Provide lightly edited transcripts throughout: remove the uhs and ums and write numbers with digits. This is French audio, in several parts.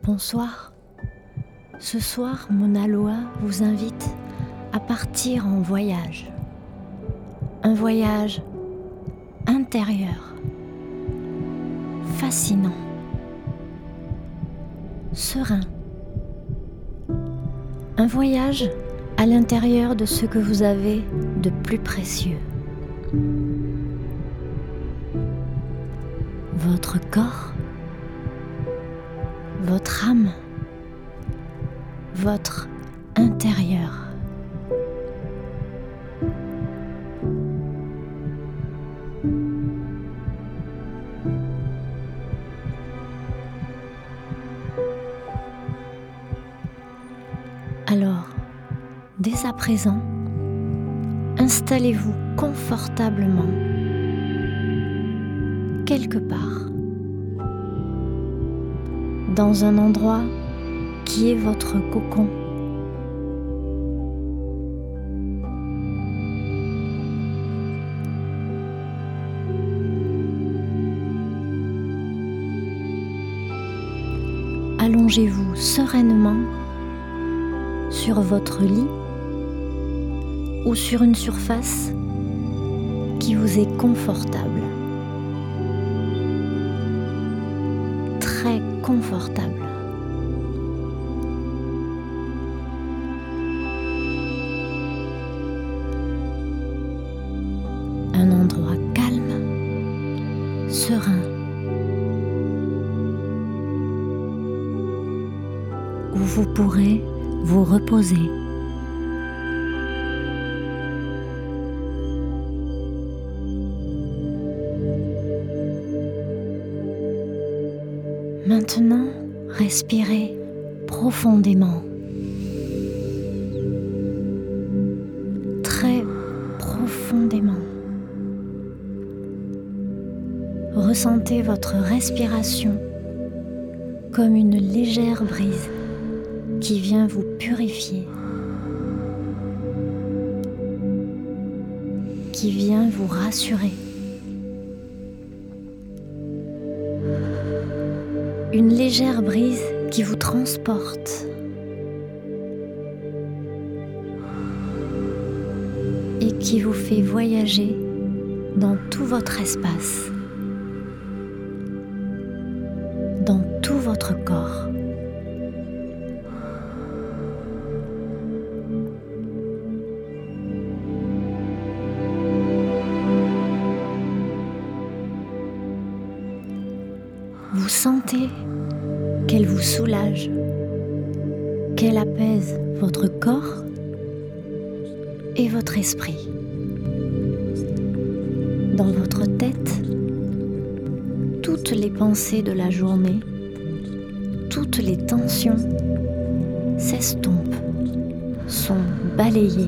Bonsoir. Ce soir, Mauna Loa vous invite à partir en voyage. Un voyage intérieur, fascinant, serein. Un voyage à l'intérieur de ce que vous avez de plus précieux. Votre corps, votre âme, votre intérieur. Alors, dès à présent, installez-vous confortablement quelque part, dans un endroit qui est votre cocon. Allongez-vous sereinement sur votre lit ou sur une surface qui vous est confortable, très confortable. Un endroit calme, serein, où vous pourrez vous reposer. Maintenant, respirez profondément, très profondément. Ressentez votre respiration comme une légère brise qui vient vous purifier, qui vient vous rassurer. Une légère brise qui vous transporte et qui vous fait voyager dans tout votre espace, dans tout votre corps. Vous sentez qu'elle vous soulage, qu'elle apaise votre corps et votre esprit. Dans votre tête, toutes les pensées de la journée, toutes les tensions s'estompent, sont balayées.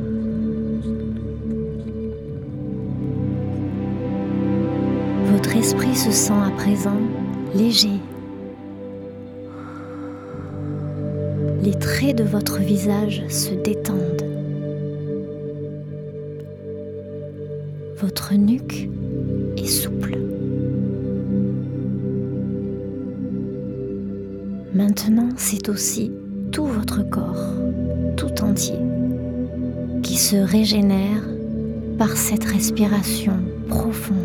Votre esprit se sent à présent léger. Les traits de votre visage se détendent. Votre nuque est souple. Maintenant, c'est aussi tout votre corps, tout entier, qui se régénère par cette respiration profonde.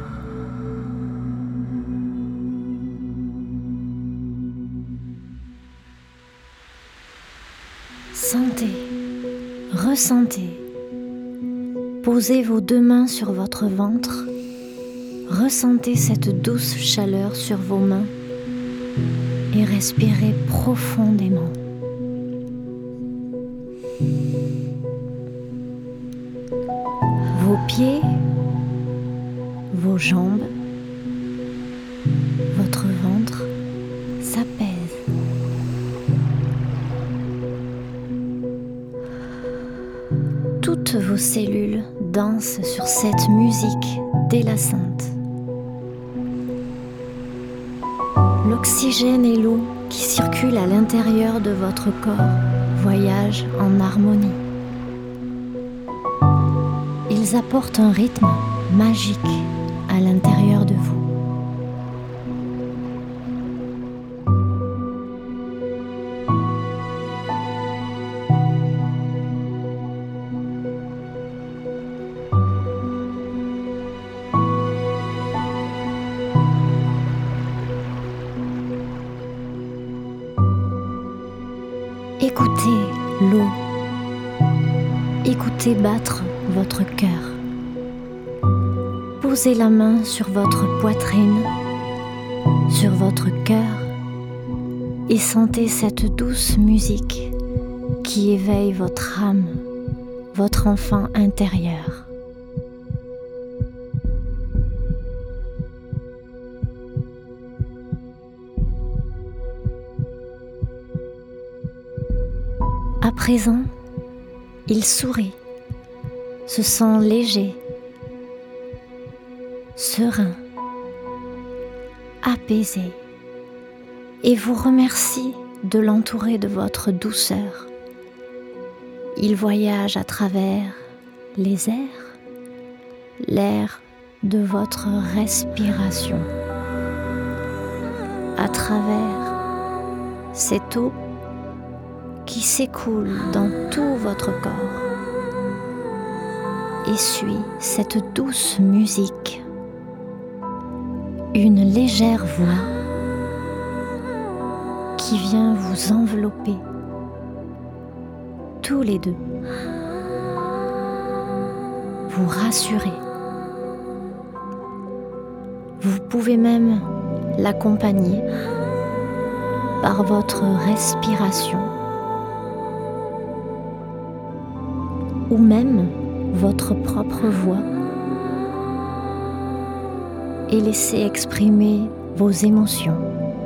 Sentez, ressentez. Posez vos deux mains sur votre ventre. Ressentez cette douce chaleur sur vos mains et respirez profondément. Vos pieds, vos jambes, votre ventre s'apaisent. Toutes vos cellules dansent sur cette musique délassante. L'oxygène et l'eau qui circulent à l'intérieur de votre corps voyagent en harmonie. Ils apportent un rythme magique à l'intérieur de vous. Sentez battre votre cœur. Posez la main sur votre poitrine, sur votre cœur, et sentez cette douce musique qui éveille votre âme, votre enfant intérieur. À présent, il sourit, se sent léger, serein, apaisé, et vous remercie de l'entourer de votre douceur. Il voyage à travers les airs, l'air de votre respiration, à travers cette eau qui s'écoule dans tout votre corps et suit cette douce musique. Une légère voix qui vient vous envelopper tous les deux, vous rassurer. Vous pouvez même l'accompagner par votre respiration ou même votre propre voix et laisser exprimer vos émotions.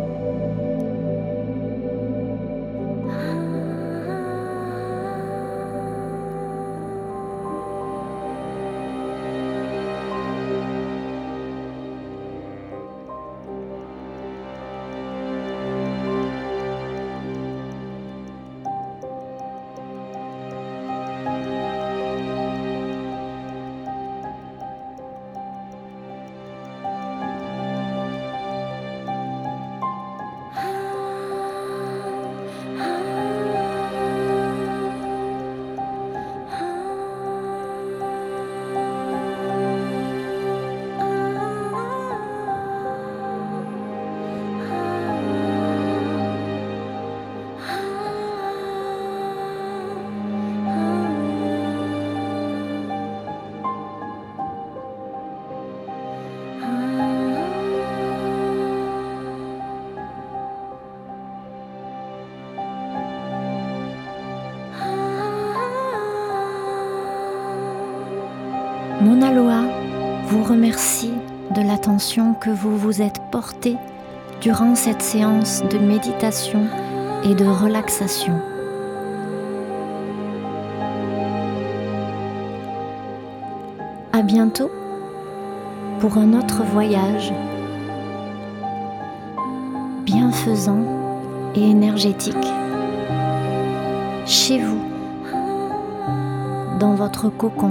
Mauna Loa vous remercie de l'attention que vous vous êtes portée durant cette séance de méditation et de relaxation. À bientôt pour un autre voyage bienfaisant et énergétique chez vous, dans votre cocon.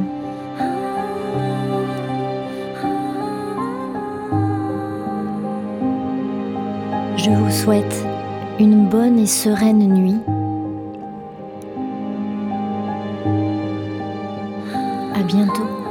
Je vous souhaite une bonne et sereine nuit. À bientôt.